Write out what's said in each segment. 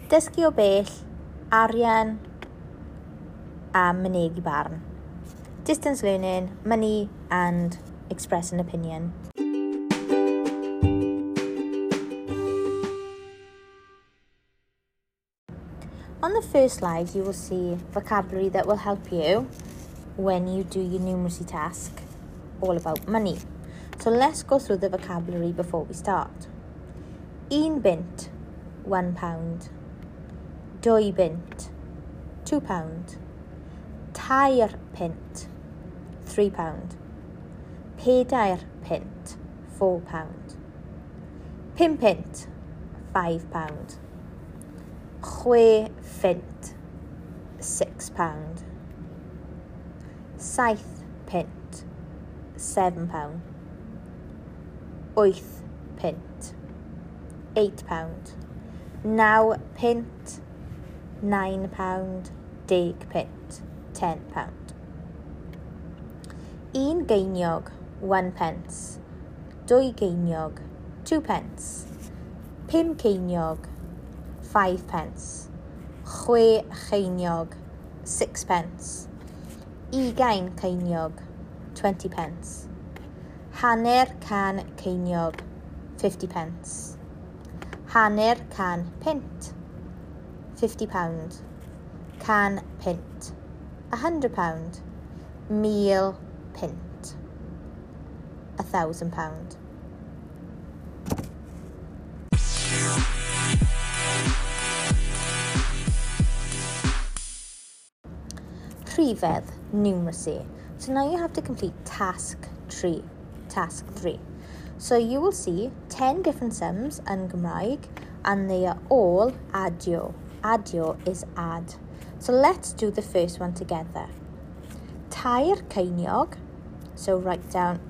Dysgu o bell, arian a mynegi barn. Distance learning, money and express an opinion. On the first slide, you will see vocabulary that will help you when you do your numeracy task, all about money. So let's go through the vocabulary before we start. Un bint, £1. Dwy bint, £2. Tair pint, £3. Pedair pint, £4. Pum pint, £5. Chwe pint, £6. Saith pint, £7. Wyth pint, £8. Naw pint, £9. Deg pint, £10. Un geiniog, 1 pence. Dwy geiniog, 2 pence. Pum ceiniog, 5 pence. Chwe cheiniog, 6 pence. Ugain ceiniog, 20 pence. Hanner can ceiniog, 50 pence. Hanner can pint, £50. Can pint, £100. Meal pint, £1,000. Rhifedd, numeracy. So now you have to complete task 3. So you will see 10 different sums in Gymraeg and they are all adio. Adio is add. So let's do the first one together. Tair ceiniog. So write down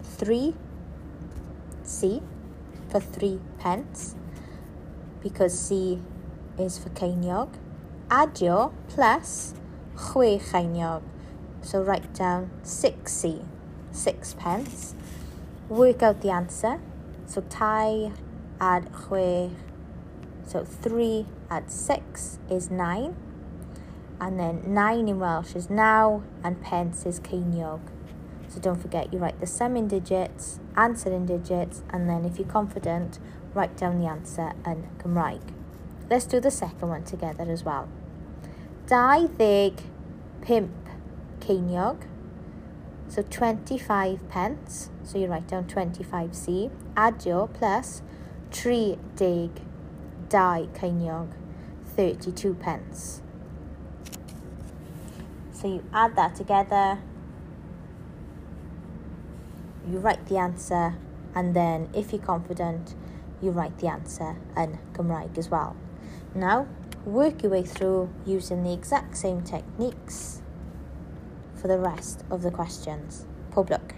3C for 3 pence because C is for ceiniog. Adio plus chwe cheiniog. So write down 6C, 6 pence. Work out the answer. So tair add chwe, so 3 add 6 is 9. And then 9 in Welsh is naw and pence is ceiniog. So don't forget, you write the sum in digits, answer in digits, and then if you're confident, write down the answer in Gymraeg. Let's do the second one together as well. 25 ceiniog. So 25 pence. So you write down 25C. Adio plus 30 ceiniog, 32 pence. So you add that together, you write the answer, and then if you're confident, you write the answer in Gymraeg as well. Now, work your way through using the exact same techniques for the rest of the questions. Pob lwc.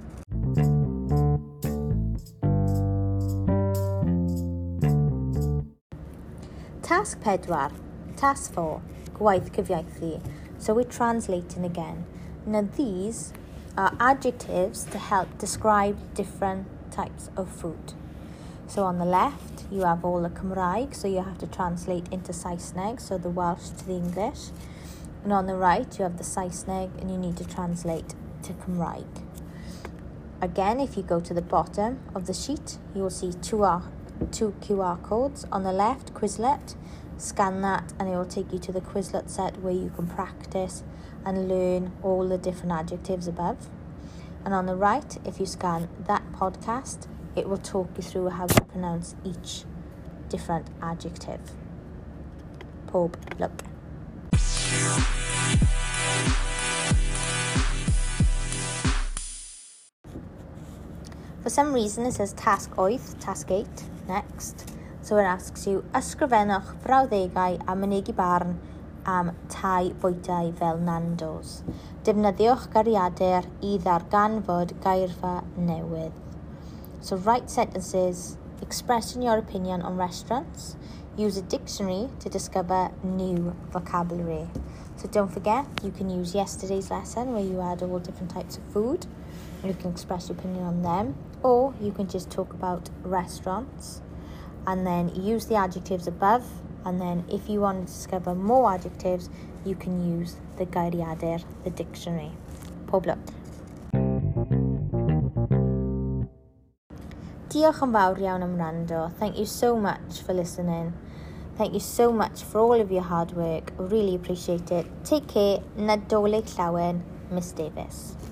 Task 4, task 4, gwaith cyfieithu. So we're translating again. Now these are adjectives to help describe different types of food. So on the left, you have all the Cymraeg, so you have to translate into Saesneg, so the Welsh to the English. And on the right, you have the Saesneg, and you need to translate to Cymraeg. Again, if you go to the bottom of the sheet, you will see two QR codes. On the left, Quizlet. Scan that and it will take you to the Quizlet set where you can practice and learn all the different adjectives above. And on the right, if you scan that podcast, it will talk you through how to pronounce each different adjective. Pob lwc. For some reason it says task 8, next. So it asks you, ysgrifennwch brawddegau a mynegi barn am tai bwytai fel Nando's. Defnyddiwch gariadur I ddarganfod geirfa newydd. So write sentences expressing your opinion on restaurants. Use a dictionary to discover new vocabulary. So don't forget, you can use yesterday's lesson where you had all different types of food. You can express your opinion on them. Or you can just talk about restaurants. And then use the adjectives above And then if you want to discover more adjectives, you can use the geiriadur, the dictionary. Pob lwc. Diolch yn fawr iawn am wrando. Thank you so much for listening. Thank you so much for all of your hard work. I really appreciate it. Take care. Nadolig llawen, Miss Davis.